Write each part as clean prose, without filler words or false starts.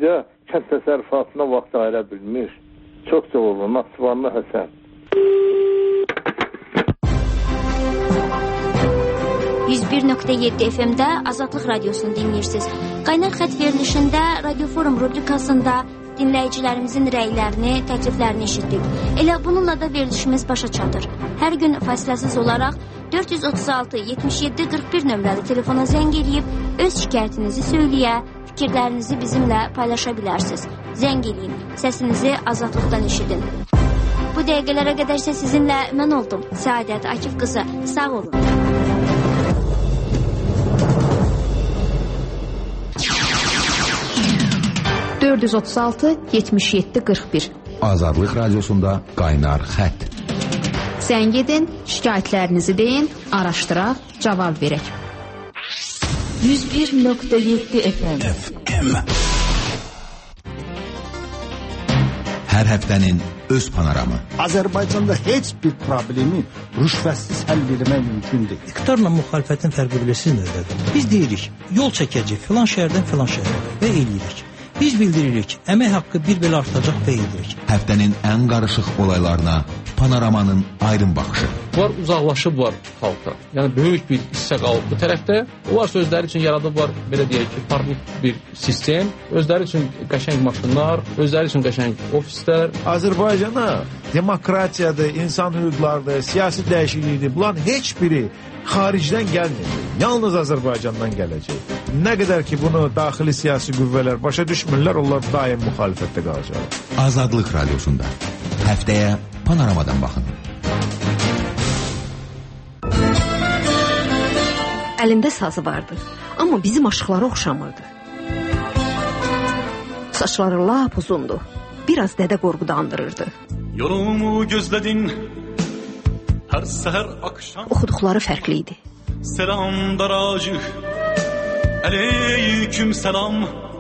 Ayrıca kənd təsərrüfatına vaxt ayıra bilmir. Çox sağ olun, Naxçıvanlı Həsən. 101.7 FM-də Azadlıq Radiosunu dinləyirsiniz. Qaynar xətt verilişində Radio Forum rubrikasında dinləyicilərimizin rəylərini, təkliflərini eşitdik. Elə bununla da verilişimiz başa çatır. Hər gün fasiləsiz olaraq 436-77-41 nömrəli telefona zəng edib öz şikayətinizi söyləyə, fikirlərinizi bizimlə paylaşa bilərsiniz. Zəng edin, səsinizi azadlıqdan eşidin. Bu dəqiqələrə qədər isə sizinlə mən oldum. Səadət Akif qızı, sağ olun. (436-77-41) Azadlıq Radiosunda Qaynar Xətt. Zəng edin, şikayətlərinizi deyin, araşdıraq, cavab verək. 101.7 FM. Hər həftənin öz panoramı. Azərbaycanda heç bir problemi rüşvətsiz həll etmək mümkün deyil. İqtidarla müxalifətin fərqi bilirsiniz nədir? Biz deyirik, yol çəkəcək filan şəhərdən filan şəhərə və eləyirik. Biz bildiririk, əmək haqqı bir belə artacaq və edirik. Həftənin ən qarışıq olaylarına panoramanın aydın baxışı. Bunlar uzaqlaşıblar xalqa. Yəni böyük bir hissə qalıb bu tərəfdə. Onlar özləri üçün yaradıblar, belə deyək ki, farklı bir sistem. Özləri üçün qəşəng maşınlar, özləri üçün qəşəng ofislər. Azərbaycana demokratiyadır, insan hüquqlarıdır, siyasi dəyişiklikdir. Bunların heç biri xaricdən gəlmir. Yalnız Azərbaycandan gələcək. Nə qədər ki bunu daxili siyasi qüvvələr başa düşmürlər, onlar daim müxalifətdə qalacaq. Azadlıq Radiosunda həftəyə panoramadan baxın. Əlində sazı vardı, amma bizim aşıqlara oxşamırdı. Saçları lap uzundu, biraz Dədə Qorqudu andırırdı. Yolumu gözledin, hər səhər akşam. Oxuduqları fərqli idi. Selam daracı, aleyküm selam.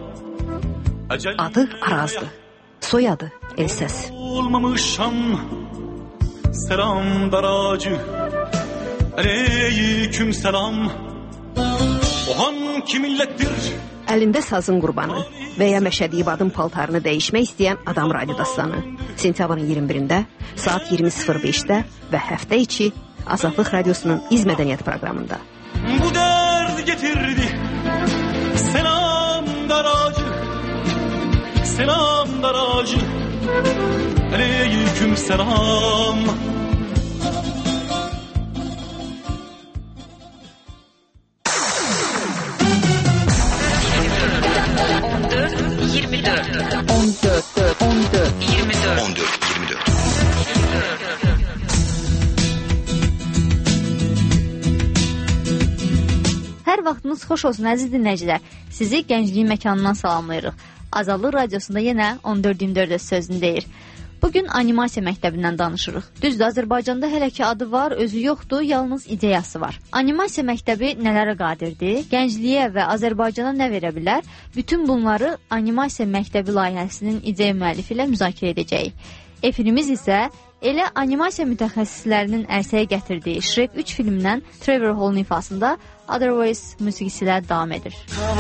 Adı Arazdı, soyadı Elsəs. Olmamışam, selam daracı, aleyküm selam. O hangi millettir? Əlində sazın qurbanı və ya Məşədi İbadın paltarını dəyişmək istəyən adam radio dastanı. Sentyabrın 21-də, saat 20:05-də və həftə içi Azadlıq Radiosunun İz Mədəniyyət proqramında. Bu dərd getirdi, selam daracı, selam daracı, aleyküm selam. Hər vaxtınız xoş olsun əziz dinləyicilər. Sizi Gəncliyin məkanından salamlayırıq. Azadlıq Radiosunda yenə 14-24 sözünü deyir. Bugün animasiya məktəbindən danışırıq. Düzdür, Azərbaycanda hələ ki adı var, özü yoxdur, yalnız ideyası var. Animasiya məktəbi nələrə qadirdir? Gəncliyə və Azərbaycana nə verə bilər? Bütün bunları animasiya məktəbi layihəsinin ideya müəllifi ilə müzakirə edəcəyik. Efirimiz isə elə animasiya mütəxəssislərinin ərsəyə gətirdiyi Shrek 3 filmindən Trevor Hall'ın ifasında Otherwise musiqisi ilə davam edir.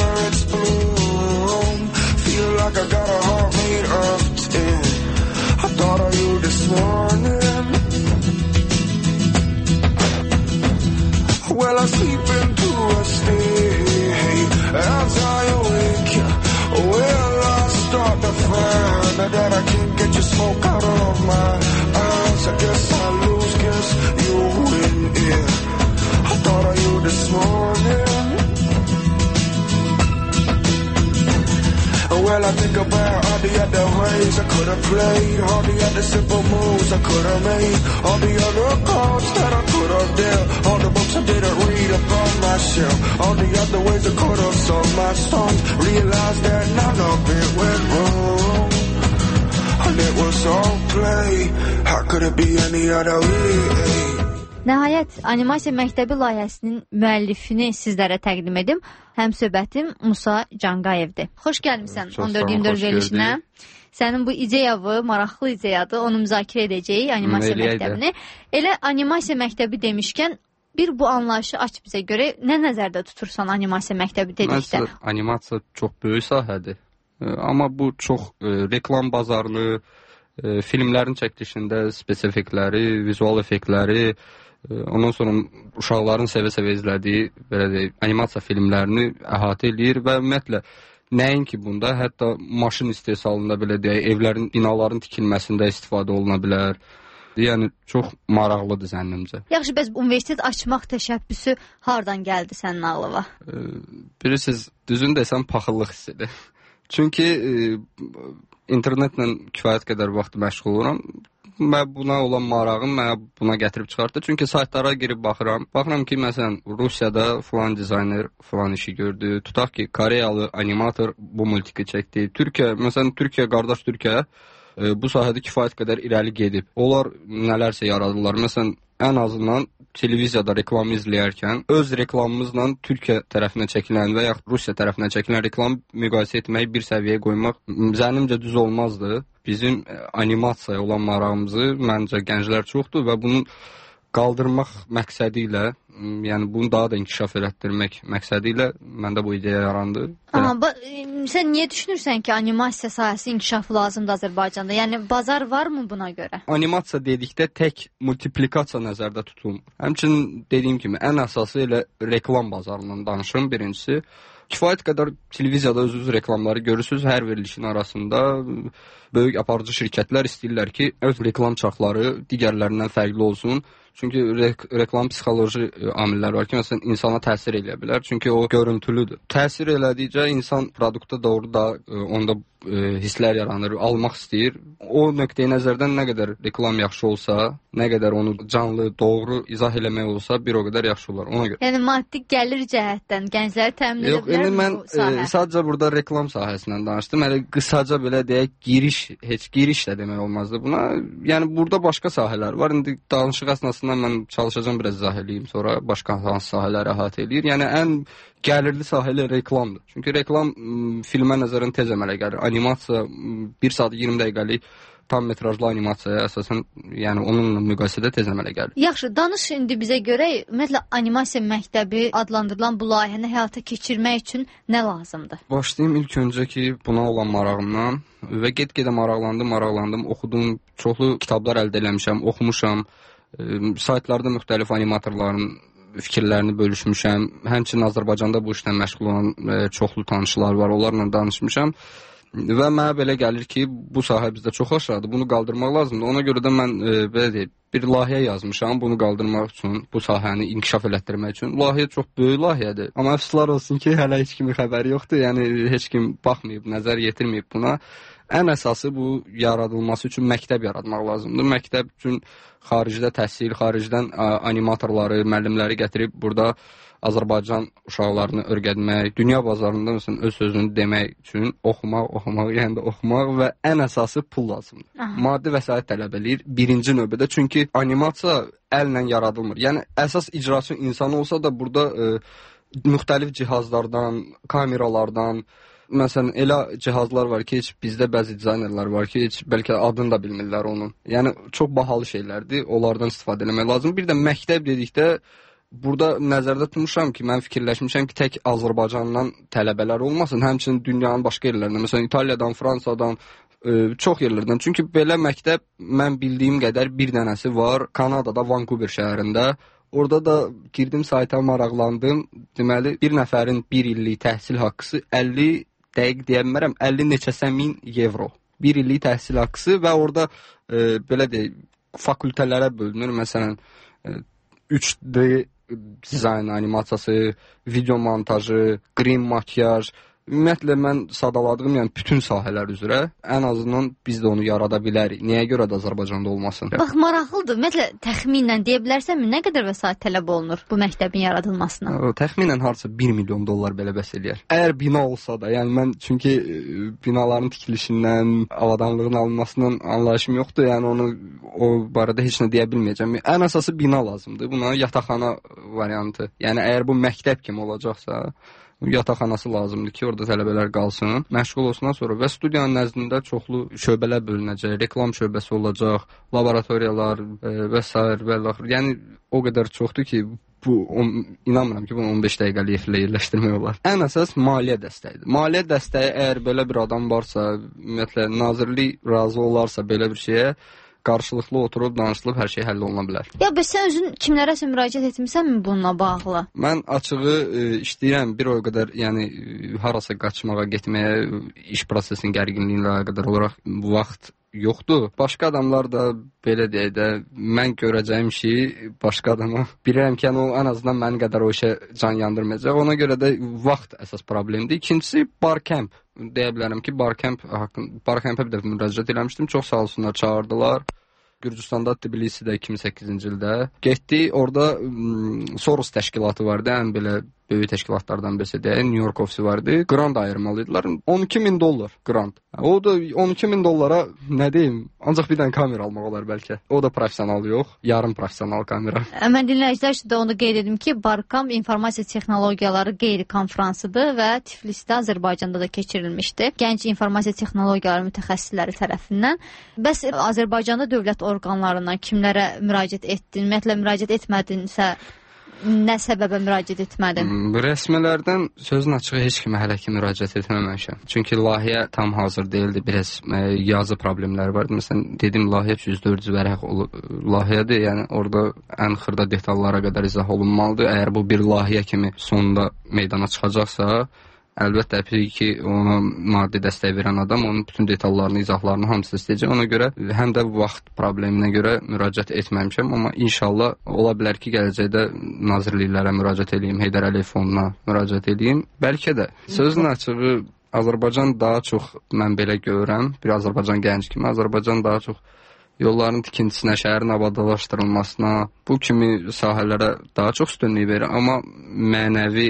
I thought of you this morning. Well, I sleep into a state as I awake. Well, I start to find that I can't get your smoke out of my eyes. I guess I lose, guess you win, yeah. I thought of you this morning. Well, I think about all the other ways I could have played, all the other simple moves I could have made, all the other cards that I could have dealt, all the books I didn't read upon my shelf, all the other ways I could have sung my songs, realized that none of it went wrong, and it was all play, how could it be any other way? Nəhayət, animasiya məktəbi layihəsinin müəllifini sizlərə təqdim edim. Həmsöhbətim Musa Canqayevdir. Xoş gəlmişsən 14-24 verilişinə. Sənin bu ideyalı, maraqlı ideyadır. Onu müzakirə edəcəyik, animasiya məktəbini. Elə animasiya məktəbi demişkən, bir bu anlayışı aç bizə görə. Nə nəzərdə tutursan animasiya məktəbi dedikdə? Məsələn, animasiya çox böyük sahədir. Amma bu çox reklam bazarını, filmlərin çəkilişində spesifikləri, vizual effektləri, ondan sonra uşaqların sevə-sevə izlədiyi belə deyək, animasiya filmlərini əhatə eləyir və ümumiyyətlə nəinki bunda, hətta maşın istehsalında belə deyək, evlərin, binaların tikilməsində istifadə oluna bilər. Yəni çox maraqlıdır zənnimcə. Yaxşı, bəs universitet açmaq təşəbbüsü hardan gəldi sənin ağlına? Bilirsiniz, düzünü desəm paxıllıq hissidir. Çünki internetlə kifayət qədər vaxt məşğul oluram. Mən buna olan marağım mənə buna gətirib çıxartdı. Çünki saytlara girib baxıram. Baxıram ki, məsələn, Rusiyada filan dizayner filan işi gördü. Tutaq ki, Koreyalı animator bu multiki çəkdi. Türkiyə, məsələn, qardaş Türkiyə bu sahədə kifayət qədər irəli gedib. Onlar nələrsə yaradırlar. Məsələn, ən azından televiziyada reklamı izləyərkən öz reklamımızla Türkiyə tərəfinə çəkilən və yaxud Rusiya tərəfinə çəkilən reklamı müqayisə etməyi bir səviyyəyə qoymaq zənnimcə düz olmazdı. Bizim animasiyaya olan marağımızı məncə gənclər çoxdur və bunun qaldırmaq məqsədi ilə, yəni bunu daha da inkişaf elətdirmək məqsədi ilə məndə bu ideya yarandı. Sən niyə düşünürsən ki, animasiya sahəsi inkişafı lazımdır Azərbaycanda? Yəni bazar varmı buna görə? Animasiya dedikdə tək multiplikasiya nəzərdə tutulmur. Həmçinin dediyim kimi ən əsası elə reklam bazarından danışım birincisi. Kifayət qədər televiziyada özünüz reklamları görürsünüz. Hər verilişin arasında böyük aparıcı şirkətlər istəyirlər ki, öz reklam çarxları digərlərindən fərqli olsun. Çünki reklam psixoloji amillər var ki, məsələn, insana təsir eləyə bilər. Çünki o görüntülüdür. Təsir elədikcə insan produkta doğru da onda hisslər yaranır, almaq istəyir. O nöqteyi nəzərdən nə qədər reklam yaxşı olsa, nə qədər onu canlı, doğru izah eləmək olsa, bir o qədər yaxşı olar. Ona görə. Yəni maddi gəlir cəhətdən gəncləri təmin edə bilər mi bu sahə? Mən sadəcə burada reklam sahəsindən danışdım. Hələ qısaca belə deyək, heç giriş də demək olmazdı buna. Yəni burada başqa sahələr var. İndi danışıq əsnasında mən çalışacağam biraz izah eləyim, sonra başqa hansı sahələri əhatə eləyir. Yəni ən gəlirli sahə ilə reklamdır. Çünki reklam filmə nəzərən tez əmələ gəlir. Animasiya 1 saat 20 dəqiqəlik tam metrajlı animasiyaya əsasən, yəni onunla müqayisədə tez əmələ gəlir. Yaxşı, danış indi bizə görə, ümumiyyətlə animasiya məktəbi adlandırılan bu layihəni həyata keçirmək üçün nə lazımdır? Başlayım ilk öncə ki, buna olan marağımdan və get-gedə maraqlandım, oxudum, çoxlu kitablar əldə eləmişəm, oxumuşam, saytlarda müxtəlif animatorların fikirlərini bölüşmüşəm. Həmçinin Azərbaycanda bu işlə məşğul olan çoxlu tanışlar var, onlarla danışmışam. Və mənə belə gəlir ki, bu sahə bizdə çox aşağıdır, bunu qaldırmaq lazımdır. Ona görə də mən belə deyək, bir layihə yazmışam bunu qaldırmaq üçün, bu sahəni inkişaf elətdirmək üçün. Layihə çox böyük layihədir. Amma əfsuslar olsun ki, hələ heç kimin xəbəri yoxdur. Yəni heç kim baxmayıb, nəzər yetirməyib buna. Ən əsası bu yaradılması üçün məktəb yaratmaq lazımdır. Məktəb üçün xaricdə təhsil, xaricdən animatorları, müəllimləri gətirib burada Azərbaycan uşaqlarını öyrətmək, dünya bazarında məsələn öz sözünü demək üçün oxumaq, yəni də oxumaq və ən əsası pul lazımdır. Maddi vəsait tələb eləyir birinci növbədə, çünki animasiya əllə yaradılmır. Yəni əsas icraçı insan olsa da burada müxtəlif cihazlardan, kameralardan, məsələn, elə cihazlar var ki, heç bizdə bəzi dizaynerlər var ki, heç bəlkə adını da bilmirlər onun. Yəni çox bahalı şeylərdir, onlardan istifadə etmək lazım. Bir də məktəb dedikdə burada nəzərdə tutmuşam ki, mən fikirləşmişəm ki, tək Azərbaycandan tələbələr olmasın, həmçinin dünyanın başqa yerlərindən, məsələn, İtaliyadan, Fransadan, çox yerlərdən. Çünki belə məktəb mən bildiyim qədər bir dənəsi var Kanadada, Vancouver şəhərində. Orada da girdim sayta, maraqlandım. Deməli, bir nəfərin bir illik təhsil haqqısı 50 dəqiq deyə bilmərəm, 50 neçəsə min evro. Bir illik təhsil haqqısı və orada belə deyək, fakültələrə bölünür. Məsələn, 3D dizayn, animasiyası, video montajı, qrim, makyaj. Ümumiyyətlə, mən sadaladığım bütün sahələr üzrə ən azından biz də onu yarada bilərik. Niyə görə də Azərbaycanda olmasın? Bax, maraqlıdır. Ümumiyyətlə, təxminən deyə bilərsənmi, nə qədər vəsait tələb olunur bu məktəbin yaradılmasına? Təxminən harca $1 milyon belə bəs eləyər. Əgər bina olsa da, yəni mən çünki binaların tikilişindən, avadanlığın alınmasından anlayışım yoxdur. Yəni onu o barədə heç nə deyə bilməyəcəm. Ən əsası bina lazımdır. Buna yataqxana variantı. Yəni əgər bu məktəb kimi olacaqsa, yataqxanası lazımdır ki, orada tələbələr qalsın, məşğul olsundan sonra və studiyanın nəzdində çoxlu şöbələr bölünəcək, reklam şöbəsi olacaq, laboratoriyalar və s. Yəni o qədər çoxdur ki, inanmıram ki, bunu 15 dəqiqəlik efirlə yerləşdirmək olar. Ən əsas maliyyə dəstəyidir. Maliyyə dəstəyi əgər belə bir adam varsa, ümumiyyətlə nazirlik razı olarsa belə bir şeyə, qarşılıqlı oturub, danışılıb hər şey həll oluna bilər. Ya, bəs sən özün kimlərəsə müraciət etmisənmi bununla bağlı? Mən açığı işləyirəm, bir o qədər, yəni harasa qaçmağa, getməyə, iş prosesinin gərginliyi ilə əlaqədar olaraq vaxt yoxdur. Başqa adamlar da belə deyək də, mən görəcəyim şeyi başqa adama bilirəm ki, o ən azından mənim qədər o işə can yandırmayacaq. Ona görə də vaxt əsas problemdir. İkincisi Barcamp. Deyə bilərəm ki, Barcampə bir dəfə müraciət eləmişdim. Çox sağ olsunlar, çağırdılar. Gürcüstanda Tbilisidə 2008-ci ildə getdi. Orada Soros təşkilatı vardı, ən belə böyük təşkilatlardan birisi deyək, New York ofisi vardı. Grant ayırmalıydılar. $12,000 grant. O da $12,000 nə deyim, ancaq bir dənə kamera almaq olar bəlkə. O da professional yox, yarım professional kamera. Mən dinləyicilər üçün də onu qeyd edim ki, Barcamp informasiya texnologiyaları qeyri-konfransıdır və Tiflisdə, Azərbaycanda da keçirilmişdi. Gənc informasiya texnologiyaları mütəxəssisləri tərəfindən. Bəs Azərbaycanda dövlət orqanlarından kimlərə müraciət etdin? Ümumiyyətlə müraciət etmədinsə, nə səbəbə müraciət etmədim? Rəsmilərdən sözün açığı heç kimə hələ ki müraciət etməmişəm. Çünki layihə tam hazır deyildi. Biraz yazı problemləri vardı. Məsələn, dedim layihə 104 vərəq layihədir. Yəni orada ən xırda detallara qədər izah olunmalıdır. Əgər bu bir layihə kimi sonunda meydana çıxacaqsa, əlbəttə ki, ona maddi dəstək verən adam onun bütün detallarını, izahlarını hamısı istəyəcək. Ona görə həm də vaxt probleminə görə müraciət etməmişəm, amma inşallah ola bilər ki, gələcəkdə nazirliklərə müraciət edeyim, Heydər Əliyev fonduna müraciət edeyim. Bəlkə də sözün açığı Azərbaycan daha çox, mən belə görürəm, bir Azərbaycan gənc kimi, Azərbaycan daha çox yolların tikintisinə, şəhərin abadlaşdırılmasına, bu kimi sahələrə daha çox üstünlük verir, amma mənəvi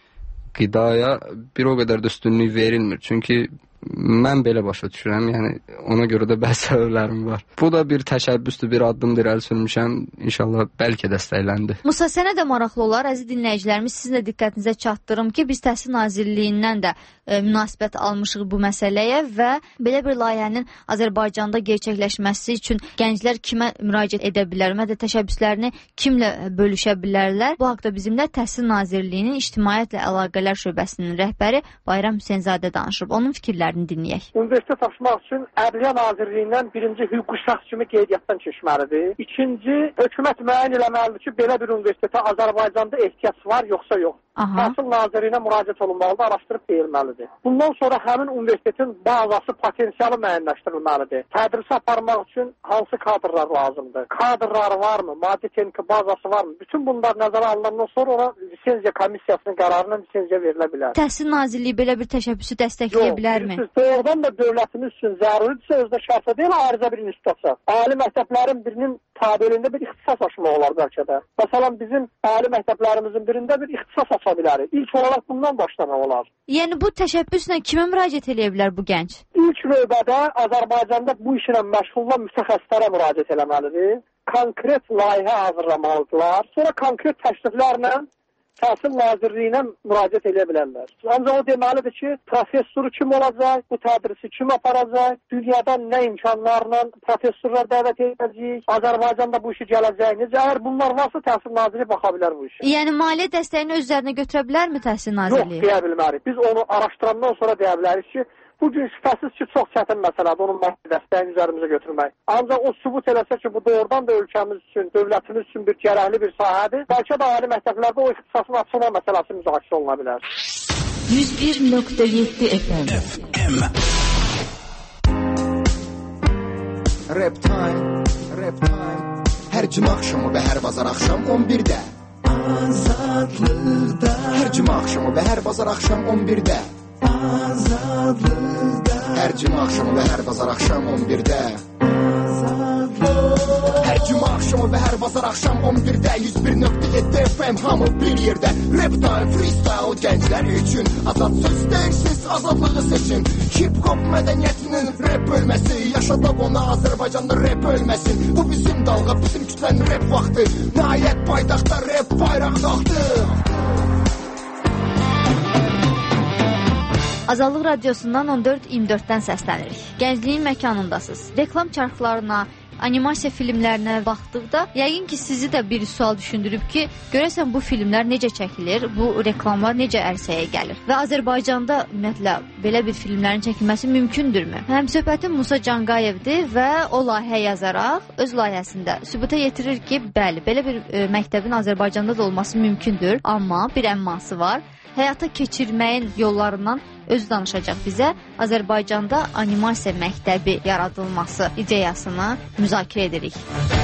qidaya bir o qədər də üstünlük verilmir. Çünki mən belə başa düşürəm, yəni ona görə də bəzi səbəblərim var. Bu da bir təşəbbüsdür, bir addımdır, əl sürmüşəm. İnşallah bəlkə dəstəkləndi. Musa, sənə də maraqlı olar, əziz dinləyicilərimiz, sizin də diqqətinizə çatdırım ki, biz Təhsil Nazirliyindən də münasibət almışıq bu məsələyə və belə bir layihənin Azərbaycanda gerçəkləşməsi üçün gənclər kimə müraciət edə bilər, ümumiyyətlə təşəbbüslərini kimlə bölüşə bilərlər? Bu haqda bizimlə Təhsil Nazirliyinin İctimaiyyətlə Əlaqələr şöbəsinin rəhbəri Bayram Hüseynzadə danışıb. Onun fikirlərini dinləyək. Universitet açmaq üçün Ədliyyə Nazirliyindən birinci hüquqi şəxs kimi qeydiyyatdan keçməlidir. İkinci, hökumət müəyyən eləməlidir ki, belə bir universitetə Azərbaycanda ehtiyac var, yoxsa yox. Təhsil Nazirliyinə müraciət olunmalıdır, araşdırıb deyilməlidir. Bundan sonra həmin universitetin bazası, potensialı müəyyənləşdirilməlidir. Tədris aparmaq üçün hansı kadrlar lazımdır? Kadrlar varmı? Maddi texniki bazası varmı? Bütün bunlar nəzərə alınandan sonra ona lisenziya komissiyasının qərarından lisenziya verilə bilər. Təhsil Nazirliyi belə bir təşəbbüsü dəstəkləyə bilərmi? Yox, doğrudan da dövlətimiz üçün zəruridirsə, özdə şərtə deyil, ayrıca bir institusiya. Ali məktəblərin birinin tabeliyində bir ixtisas açmaq olar bəlkə də. Məsələn, bizim ali məktəblərimizin birində bir ixtisas aça bilərik. İlk olaraq bundan başlamaq olar. Yəni bu təşəbbüslə kimə müraciət edə bilər bu gənc? İlk növbədə Azərbaycanda bu işlə məşğul olan mütəxəssislərə müraciət eləməlidir. Konkret layihə hazırlamalıdırlar. Sonra konkret təkliflərlə Təhsil Nazirliyinə müraciət edə bilərlər. Ancaq o deməlidir ki, professoru kim olacaq, bu tədrisi kim aparacaq, dünyadan nə imkanlarla professorlar dəvət edəcək, Azərbaycanda bu işi gələcək. Necə, əgər bunlar varsa Təhsil Nazirliyi baxa bilər bu işə. Yəni maliyyə dəstəyini öz üzərinə götürə bilərmi Təhsil Nazirliyi? Yox, deyə bilmərik. Biz onu araşdırandan sonra deyə bilərik ki, bugün şübhəsiz ki, çox çətin məsələdir onun maddi dəstəyini üzərimizə götürmək. Ancaq o sübut eləsə ki, bu doğrudan da ölkəmiz üçün, dövlətimiz üçün bir gərəkli bir sahədir. Bəlkə də ali məktəblərdə o ixtisasın açılma məsələsi müzakirə oluna bilər. 101.7 FM. Rap time. Hər cümə axşamı və hər bazar axşam 11-də. Azadlıqda. Hər cümə axşamı və hər bazar axşam 11-də. Azadlıqda. Hər cümə axşamı və hər bazar axşam 11-də. Hər cümə axşamı və hər bazar axşam 11-də 101.7 FM hamı bir yerdə. Rap time, freestyle gənclər üçün. Azad söz deyirsiz, azadlığı seçin. Hip-hop mədəniyyətinin rap bölməsi. Yaşadaq ona Azərbaycanda rap ölməsin. Bu bizim dalğa, bizim kütlənin rap vaxtı. Nəhayət paytaxtda rap bayraq qalxdı. Azadlıq Radiosundan 14-24-dən səslənirik. Gəncliyin məkanındasınız. Reklam çarxlarına, animasiya filmlərinə baxdıqda, yəqin ki, sizi də bir sual düşündürüb ki, görəsən bu filmlər necə çəkilir, bu reklamlar necə ərsəyə gəlir və Azərbaycanda ümumiyyətlə belə bir filmlərin çəkilməsi mümkündürmü? Həmsöhbətim Musa Cangayevdir və o layihə yazaraq öz layihəsində sübuta yetirir ki, bəli, belə bir məktəbin Azərbaycanda da olması mümkündür, amma bir əmması var. Həyata keçirməyin yollarından özü danışacaq bizə. Azərbaycanda animasiya məktəbi yaradılması ideyasını müzakirə edirik.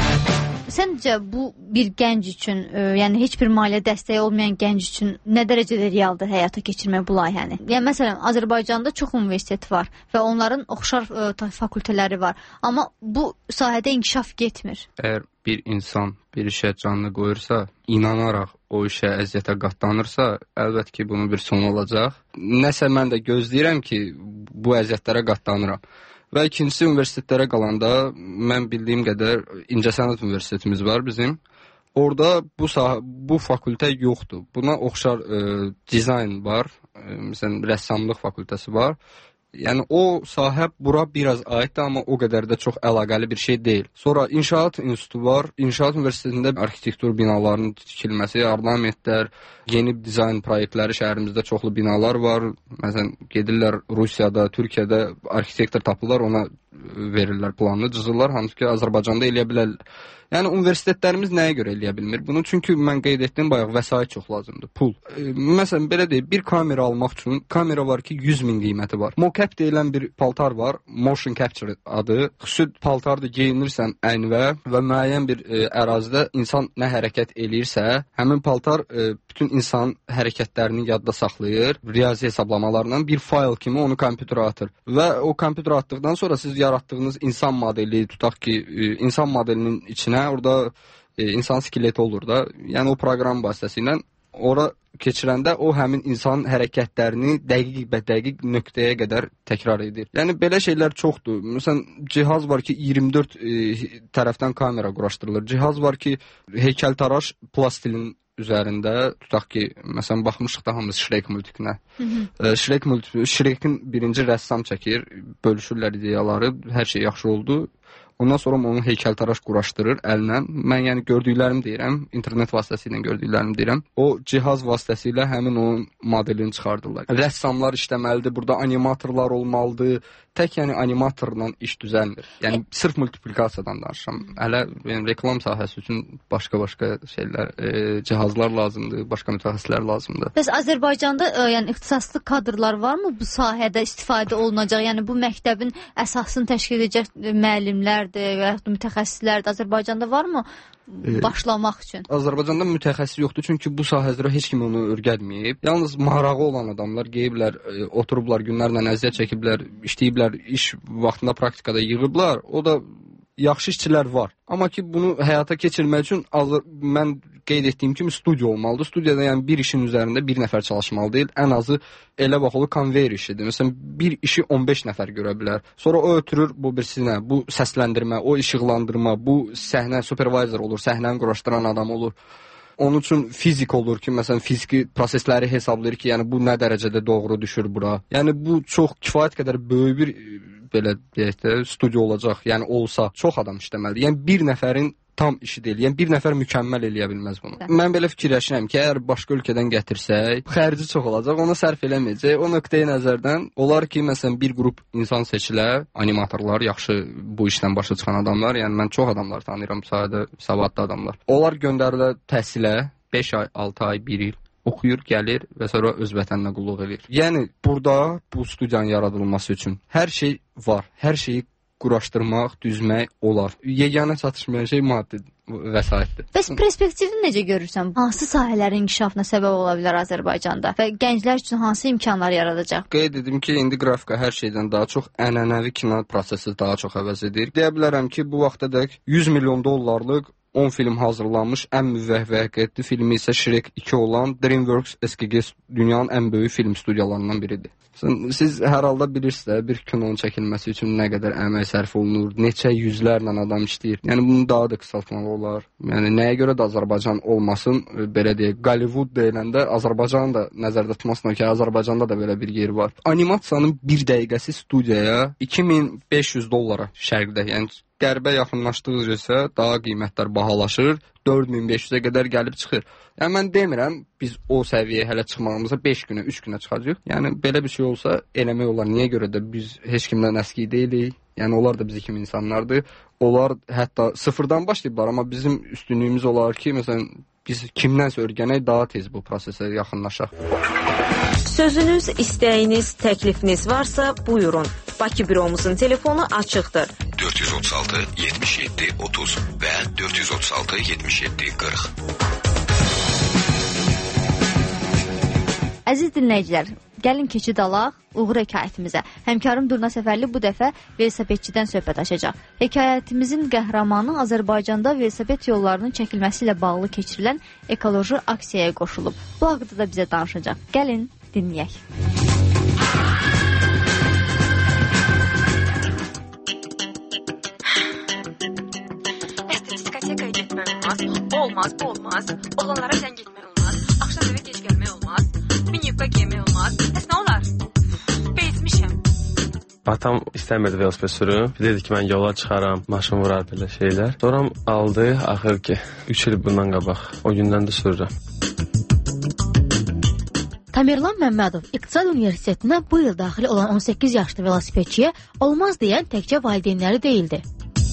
Səncə bu bir gənc üçün, yəni heç bir maliyyə dəstəyi olmayan gənc üçün nə dərəcədə realdır həyata keçirmək bu layihəni? Yəni məsələn, Azərbaycanda çox universitet var və onların oxşar fakültələri var. Amma bu sahədə inkişaf getmir. Əgər bir insan bir işə canını qoyursa, inanaraq o işə əziyyətə qatlanırsa, əlbəttə ki, bunun bir sonu olacaq. Nəsə mən də gözləyirəm ki, bu əziyyətlərə qatlanıram. Və ikincisi, universitetlərə qalanda mən bildiyim qədər İncəsənət Universitetimiz var bizim. Orada bu fakültə yoxdur. Buna oxşar dizayn var, məsələn, rəssamlıq fakültəsi var. Yəni o sahə bura biraz aiddir, amma o qədər də çox əlaqəli bir şey deyil. Sonra İnşaat İnstitutu var. İnşaat Universitetində arxitektur binalarının tikilməsi, ornamentlər, yeni dizayn proyektləri, şəhərimizdə çoxlu binalar var. Məsələn, gedirlər Rusiyada, Türkiyədə arxitektor tapırlar, ona verirlər planını, cızırlar, hansı ki Azərbaycanda eləyə bilərlər. Yəni universitetlərimiz nəyə görə eləyə bilmir bunu? Çünki mən qeyd etdim, bayaq vəsait çox lazımdır, pul. Məsələn, belə deyək, bir kamera almaq üçün kamera var ki, 100.000 qiyməti var. Mocap deyilən bir paltar var, motion capture adı. Xüsusi paltarda geyinirsən əynivə və müəyyən bir ərazidə insan nə hərəkət eləyirsə, həmin paltar bütün insan hərəkətlərini yadda saxlayır, riyazi hesablamalarla bir fayl kimi onu kompüterə atır. Və o kompüterə atdıqdan sonra siz yaratdığınız insan modeli, tutaq ki, insan modelinin içinə orada insan skeleti olur da, yəni o proqram vasitəsilə ora keçirəndə o həmin insan hərəkətlərini dəqiq nöqtəyə qədər təkrar edir. Yəni belə şeylər çoxdur. Məsələn, cihaz var ki, 24 tərəfdən kamera quraşdırılır. Cihaz var ki, heykəltaraş plastilin üzərində, tutaq ki, məsələn, baxmışıq da hamımız Shrek multikinə. Shrekin birinci rəssam çəkir, bölüşürlər ideyaları, hər şey yaxşı oldu. Ondan sonra onu heykəltaraş quraşdırır əllə. Mən yəni gördüklərimi deyirəm, internet vasitəsilə gördüklərimi deyirəm. O cihaz vasitəsilə həmin onun modelini çıxardırlar. Rəssamlar işləməlidir, burada animatorlar olmalıdır. Tək yəni animatorla iş düzəlmir. Yəni sırf multiplikasiyadan danışıram. Hələ reklam sahəsi üçün başqa şeylər, cihazlar lazımdır, başqa mütəxəssislər lazımdır. Bəs Azərbaycanda yəni ixtisaslı kadrlar varmı bu sahədə istifadə olunacaq? Yəni bu məktəbin əsasını təşkil edəcək müəllimlərdir və ya mütəxəssislərdir. Azərbaycanda varmı başlamaq üçün? Azərbaycanda mütəxəssis yoxdur, çünki bu sahədə heç kim onu öyrənməyib. Yalnız marağı olan adamlar qeyiblər, oturublar günlərlə əziyyət çəkiblər, işləyiblər, iş vaxtında praktikada yığıblar. O da yaxşı işçilər var. Amma ki bunu həyata keçirmək üçün mən qeyd etdiyim kimi studiya olmalıdır. Studiyada yəni bir işin üzərində bir nəfər çalışmalı deyil. Ən azı elə baxılı konveyer işidir. Məsələn, bir işi 15 nəfər görə bilər. Sonra o ötürür bu birisinə, bu səsləndirmə, o işıqlandırma, bu səhnə supervisor olur, səhnəni quraşdıran adam olur. Onun üçün fizik olur ki, məsələn, fiziki prosesləri hesablayır ki, yəni bu nə dərəcədə doğru düşür bura. Yəni bu çox kifayət qədər böyük bir belə deyək də studiya olacaq. Yəni olsa çox adam işləməlidir. Yəni bir nəfərin tam işi deyil. Yəni bir nəfər mükəmməl eləyə bilməz bunu. Mən belə fikirləşirəm ki, əgər başqa ölkədən gətirsək, xərci çox olacaq, ona sərf eləməyəcək. O nöqteyi nəzərdən olar ki, məsələn, bir qrup insan seçilə, animatorlar, yaxşı bu işdən başa çıxan adamlar, yəni mən çox adamlar tanıyıram sahədə, savadlı adamlar. Onlar göndərilə təhsilə 5 ay, 6 ay, 1 il oxuyur, gəlir və sonra öz vətəninə qulluq edir. Yəni burada bu studiyanın yaradılması üçün hər şey var. Hər şeyi quraşdırmaq, düzmək olar. Yeganə çatışmayan şey maddi vəsaitdir. Bəs perspektivini necə görürsən? Hansı sahələrin inkişafına səbəb ola bilər Azərbaycanda və gənclər üçün hansı imkanlar yaradacaq? Qeyd edim ki, indi qrafika hər şeydən daha çox ənənəvi kino prosesi daha çox əvəz edir. Deyə bilərəm ki, bu vaxtadək 100 milyon dollarlıq 10 film hazırlanmış, ən müvəffəqiyyətli filmi isə Shrek 2 olan DreamWorks SKG dünyanın ən böyük film studiyalarından biridir. Siz hər halda bilirsiniz, bir kinonun çəkilməsi üçün nə qədər əmək sərf olunur, neçə yüzlərlə adam işləyir. Yəni bunu daha da qısaltmaq olar. Yəni nəyə görə də Azərbaycan olmasın, belə deyək, Hollywood deyiləndə Azərbaycanı da nəzərdə tutmasına ki, Azərbaycanda da belə bir yer var. Animasiyanın bir dəqiqəsi studiyaya $2500 şərqdə, yəni qərbə yaxınlaşdıqca daha qiymətlər bahalaşır, 4500-ə qədər gəlib çıxır. Yəni mən demirəm biz o səviyyəyə hələ çıxmağımıza 5 günə, 3 günə çıxacağıq. Yəni belə bir şey olsa eləmək olar. Niyə görə də biz heç kimdən əski deyilik. Yəni onlar da bizi kimi insanlardır. Onlar hətta sıfırdan başlayıblar, amma bizim üstünlüyümüz olar ki, məsələn biz kimdənsə öyrənək, daha tez bu prosesə yaxınlaşaq. Sözünüz, istəyiniz, təklifiniz varsa buyurun. Bakı büromuzun telefonu açıqdır. 436 77 30 və 436 77 40. Əziz dinləyicilər, gəlin keçid alaq uğur hekayətimizə. Həmkarım Durna Səfərli bu dəfə velosipedçidən söhbət açacaq. Hekayətimizin qəhrəmanı Azərbaycanda velosiped yollarının çəkilməsi ilə bağlı keçirilən ekoloji aksiyaya qoşulub. Bu haqqda da bizə danışacaq. Gəlin dinləyək. Diskotekaya getmək olmaz. Olmaz. Oğlanlara zəng getmək olmaz. Axşam evə gec gəlmək olmaz. Minyubqa giymək olmaz. Bəs nə olar? Bezmişəm. Atam istəmirdi velosiped sürüm. Dedi ki, mən yola çıxaram, maşın vurar belə şeylər. Sonra aldı, axır ki, 3 il bundan qabaq. O gündən də sürürəm. Tamerlan Məmmədov İqtisad Universitetinə bu il daxil olan 18 yaşlı velosipedçiyə olmaz deyən təkcə valideynləri deyildi.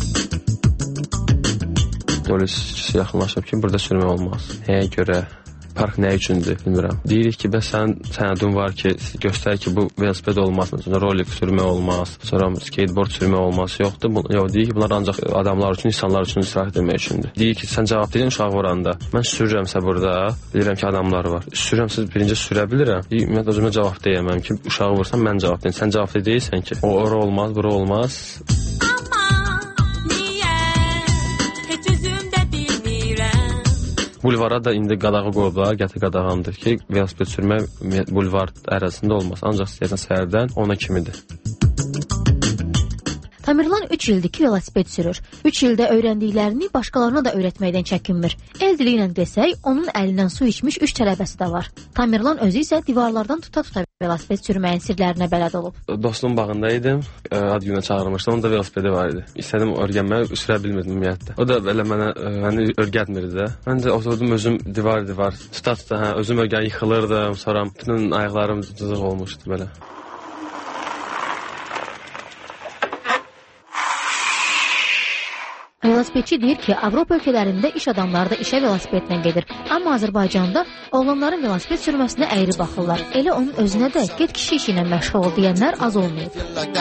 Polis yaxınlaşıb ki, burada sürmək olmaz. Nəyə görə? Park nə üçündür, bilmirəm. Deyirik ki, bəs sənin sənədin var ki, göstər ki, bu velosiped olmaz, mesela rolik sürmək olmaz, sonra skateboard sürmək olmaz. Yoxdur, deyir ki, bunlar ancaq adamlar üçün, insanlar üçün istirahət etmək üçündür. Deyir ki, sən cavab deyirəm uşağı vuranda. Mən sürürəmsə burada, bilirəm ki, adamlar var. Sürürəmsə birinci sürə bilirəm. Mən özümə cavab deyəməm ki, uşağı vursan mən cavab deyim. Sən cavab deyirsən ki, o ora olmaz, bura olmaz. Bulvara da indi qadağı qoyublar, gətir qadağandır ki, velosiped sürmək bulvar ərazisində olmaz. Ancaq istəyirsən səhərdən ona kimidir. Tamerlan 3 ildir ki, velosiped sürür. 3 ildə öyrəndiklərini başqalarına da öyrətməkdən çəkinmir. El dili ilə desək, onun əlindən su içmiş 3 tələbəsi də var. Tamerlan özü isə divarlardan tuta-tuta velosiped sürməyin sirlərinə bələd olub. Dostum bağında idim, ad günə çağırmışdım, onun da velosipedi var idi. İstədim öyrənmək, sürə bilmirdim ümumiyyətlə. O da belə məni öyrətmirdi də. Mən də oturdum özüm divar tuta-tuta, özüm yıxılırdım, sonra bütün ayaqlarım cızıq olmuşdu belə. Velosipedçi deyir ki, Avropa ölkələrində iş adamları da işə velosipedlə gedir. Amma Azərbaycanda oğlanların velosiped sürməsinə əyri baxırlar. Elə onun özünə də get kişi işi ilə məşğul ol deyənlər az olmayıb.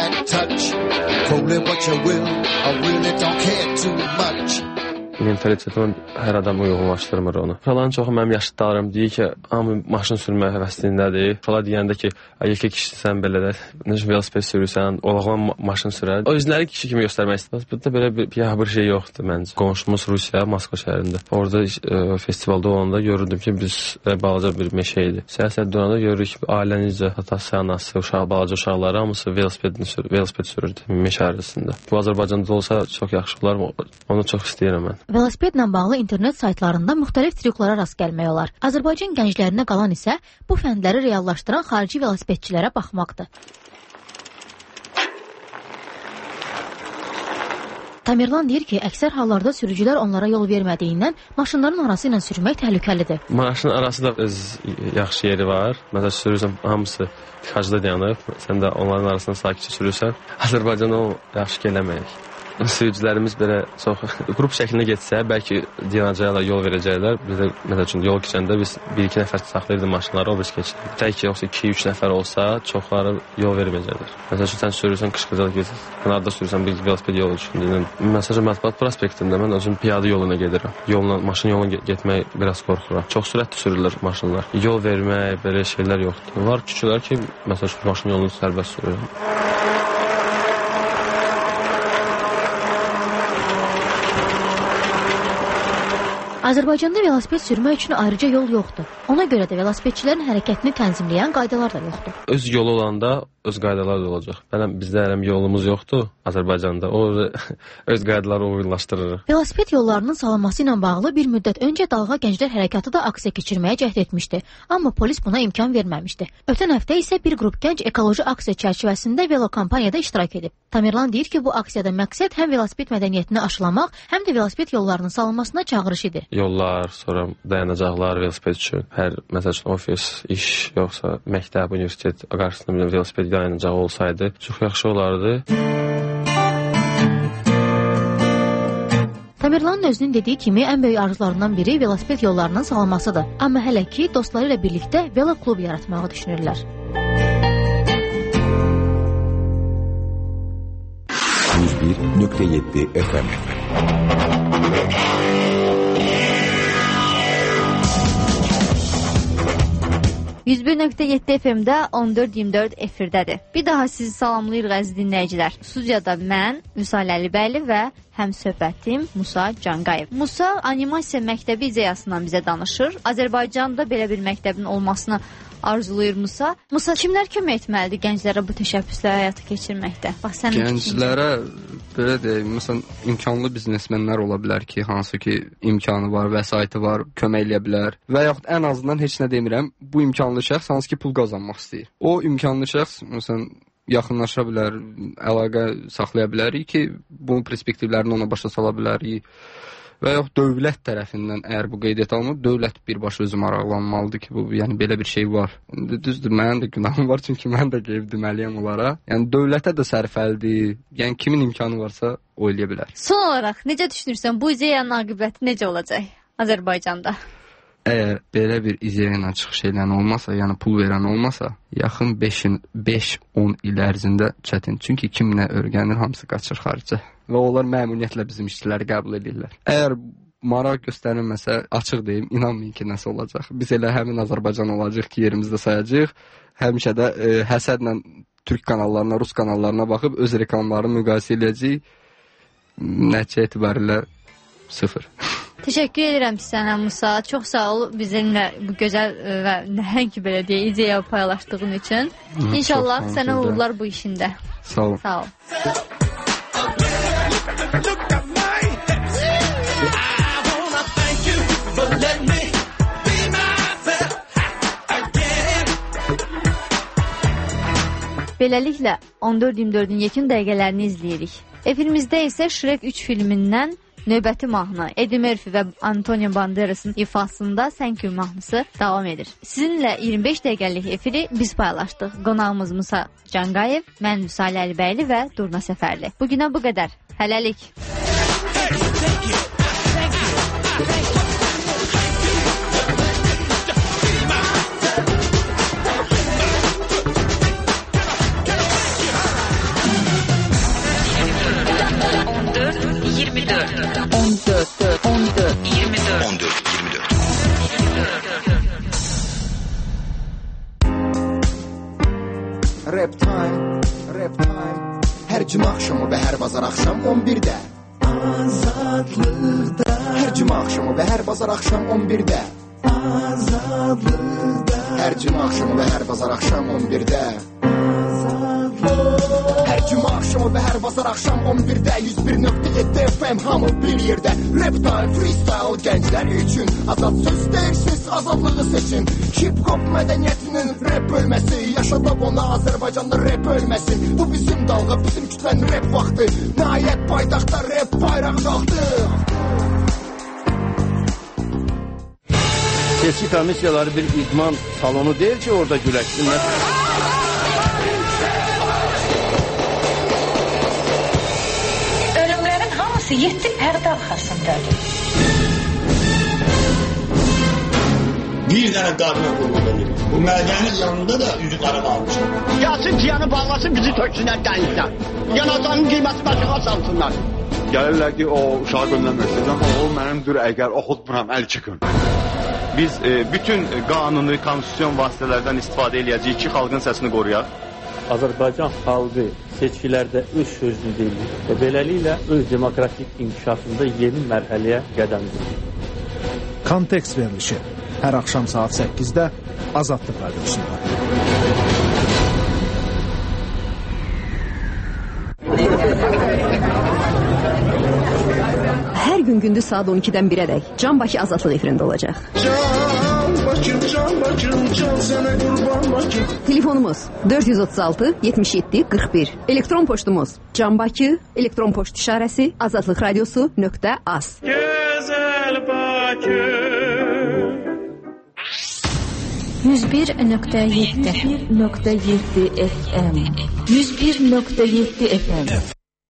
Mentalitetim hər adam uyğunlaşdırmır onu. Uşaqların çoxu mənim yaşıdlarım deyir ki, hamı maşın sürmə həvəsliyindədir. Uşaqlar deyəndə ki, yekə kişisən belə də, necə velosiped sürürsən, oğlan maşın sürər. O özləri kişi kimi göstərmək istəyir. Burada belə bir şey yoxdur məncə. Qonşumuz Rusiya, Moskva şəhərində. Orada festivalda olanda görürdüm ki, biz balaca bir meşə idi. Səhər duranda görürük ki, ailənicə, atası, anası, balaca uşaqları hamısı velosiped sürürdü meşə ərazisində. Bu Azərbaycanda olsa çox yaxşı olar, onu çox istəyirəm mən. Velosipedlə bağlı internet saytlarında müxtəlif triklara rast gəlmək olar. Azərbaycan gənclərinə qalan isə bu fəndləri reallaşdıran xarici velosipedçilərə baxmaqdır. Tamerlan deyir ki, əksər hallarda sürücülər onlara yol vermədiyindən maşınların arası ilə sürmək təhlükəlidir. Maşının arası da öz yaxşı yeri var. Məsələn, sürürsən, hamısı tıxacda dayanıb, sən də onların arasında sakitcə sürürsən. Azərbaycanda o yaxşı eləməyik. Sürücülərimiz belə çox qrup şəklində getsə, bəlkə dayanacaqlar, yol verəcəklər. Biz də məsəl üçün yol keçəndə biz 1-2 nəfər saxlayırdıq maşınları, o biz keçirdik. Tək ki, yoxsa 2-3 nəfər olsa, çoxları yol verməyəcəklər. Məsəl üçün sən sürürsən, qışqıracaq keçirsən, kənarda sürürsən, bir velosiped yolu üçün. Məsəl üçün Mətbuat prospektində mən özüm piyada yoluna gedirəm. Maşın yoluna getmək biraz qorxuram. Çox sürətli sürülür maşınlar. Yol vermək, belə şeylər yoxdur. Var küçülər ki, məsəl üçün maşın yolunu sərbəst sürürəm. Azərbaycanda velosiped sürmək üçün ayrıca yol yoxdur. Ona görə də velosipedçilərin hərəkətini tənzimləyən qaydalar da yoxdur. Öz yolu olanda öz qaydaları da olacaq. Bizdə həm yolumuz yoxdur Azərbaycanda. O öz qaydaları uyğunlaşdırırıq. Velosiped yollarının salınması ilə bağlı bir müddət öncə Dalğa Gənclər Hərəkatı da aksiya keçirməyə cəhd etmişdi. Amma polis buna imkan verməmişdi. Ötən həftə isə bir qrup gənc ekoloji aksiya çərçivəsində velokampaniyada iştirak edib. Tamerlan deyir ki, bu aksiyada məqsəd həm velosiped mədəniyyətini aşılamaq, həm də velosiped yollarının salınmasına çağırış idi. Yollar, sonra dayanacaqlar velosiped üçün, hər məsəl üçün ofis, iş, yoxsa məktəb, universitet qarşısında velosiped dayanacağı olsaydı çox yaxşı olardı. Tamerlanın özünün dediyi kimi ən böyük arzularından biri velosiped yollarının salınmasıdır. Amma hələ ki, dostları ilə birlikdə velo klub yaratmağı düşünürlər. 101.7 FM 101.7 FM-də 14-24 efirdədir. Bir daha sizi salamlayırıq əziz dinləyicilər. Studiyada mən, Vüsal Əlibəyli və həmsöhbətim Musa Canqayev. Musa animasiya məktəbi ideyasından bizə danışır. Azərbaycanda belə bir məktəbin olmasını arzulayır Musa. Musa, kimlər kömək etməlidir gənclərə bu təşəbbüsləri həyata keçirməkdə? Bax, gənclərə belə deyim, məsələn, imkanlı biznesmenlər ola bilər ki, hansı ki imkanı var, vəsaiti var, kömək eləyə bilər və yaxud ən azından heç nə demirəm, bu imkanlı şəxs hansı ki pul qazanmaq istəyir. O imkanlı şəxs, məsələn, yaxınlaşa bilər, əlaqə saxlaya bilərik ki, bunun perspektivlərini ona başa sala bilərik. Və yox, dövlət tərəfindən əgər bu qeydiyyat alınır, dövlət birbaşa özü maraqlanmalıdır ki, bu, yəni belə bir şey var. Düzdür, mənim də günahım var, çünki mən də qeyb deməliyəm onlara. Yəni dövlətə də sərfəlidir, yəni kimin imkanı varsa o eləyə bilər. Son olaraq, necə düşünürsən, bu ideyanın aqibəti necə olacaq Azərbaycanda? Əgər belə bir ideya ilə çıxış edən olmasa, yəni pul verən olmasa, yaxın 5-10 il ərzində çətin. Çünki kim nə öyrənir, hamısı qaçır xaricə. Və onlar məmnuniyyətlə bizim işçiləri qəbul edirlər. Əgər maraq göstərilməsə, açıq deyim, inanmayın ki, nəsə olacaq. Biz elə həmin Azərbaycan olacaq ki, yerimizdə sayacaq. Həmişə də həsədlə türk kanallarına, rus kanallarına baxıb öz reklamlarını müqayisə edəcək. Nəticə etibarilə 0. Təşəkkür edirəm sənə Musa. Çox sağ ol bizimlə bu gözəl və nəhəng belə deyə ideya paylaşdığın üçün. İnşallah sənə uğurlar bu işində. Sağ ol. Sağ ol. Beləliklə 14-24-ün yekun dəqiqələrini izləyirik. Efirimizdə isə Shrek 3 filmindən növbəti mahnı Eddie Murphy və Antonio Banderas'ın ifasında Sən Kim mahnısı davam edir. Sizinlə 25 dəqiqəlik efiri biz paylaşdıq. Qonağımız Musa Canqayev, mən Vüsal Əlibəyli və Durna Səfərli. Bugünə bu qədər. Hələlik. Rap time, rap time. Hər cümə axşamı və hər bazar axşam 11-də Azadlıqda. Hər cümə axşamı və hər bazar axşam 11-də Azadlıqda. Hər cümə axşamı və hər bazar axşam 11-də Hər cümə axşamı və hər bazar axşam 11-də 101.7 FM hamı bir yerdə. Rap time, freestyle gənclər üçün. Azad söz deyirsiz, azadlığı seçin. Hip-hop mədəniyyətinin rap bölməsi. Yaşadaq ona Azərbaycanda rap ölməsin. Bu bizim dalğa, bizim kütlənin rap vaxtı. Nəhayət paytaxtda rap bayraq qalxdı. Seçki komissiyaları bir idman salonu deyil ki, orada güləşsinlər. Ölümlərin hamısı 7 pərdə arxasındadır. Bir dənə qadına qulluq edir. Bu mədənin yanında da üzü qara qalmışdır. Gəlsin piyanı bağlasın, bizi töksünlər dənizdən. Yanacağının qiyməti başına salsınlar. Gəlirlər ki, o uşağı göndərməksiniz, amma o mənimdir, əgər oxutmuram, əl çıxın. Biz bütün qanuni, konstitusyon vasitələrdən istifadə edəcəyik ki, xalqın səsini qoruyaq. Azərbaycan xalqı seçkilərdə öz sözünü deyir və beləliklə öz demokratik inkişafında yeni mərhələyə qədəm qoyur. Kontekst verilişi hər axşam saat 8-də Azadlıq Radiosunda. gün gündüz saat 12-dən 1-ədək Can Bakı Azadlıq efirində olacaq. Can Bakım, can sənə qurban Bakım. Telefonumuz 436 77 41. Elektron poçtumuz Can Bakı, elektron poçt işarəsi azadlıqradiosu.az. Gözəl Bakı 101.7 FM 101.7 FM